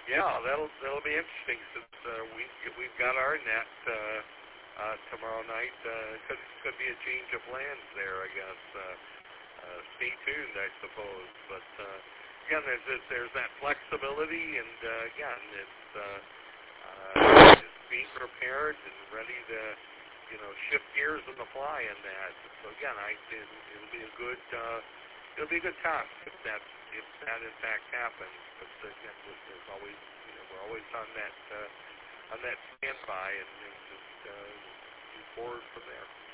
Yeah, that'll be interesting since we've got our net tomorrow night. Could be a change of plans there, I guess. Stay tuned, I suppose. But again, there's that flexibility, and again, it's just being prepared and ready to shift gears on the fly in that. So again, it'll be a good test if that in fact happens. But again, there's always we're always on that standby, and just move forward from there.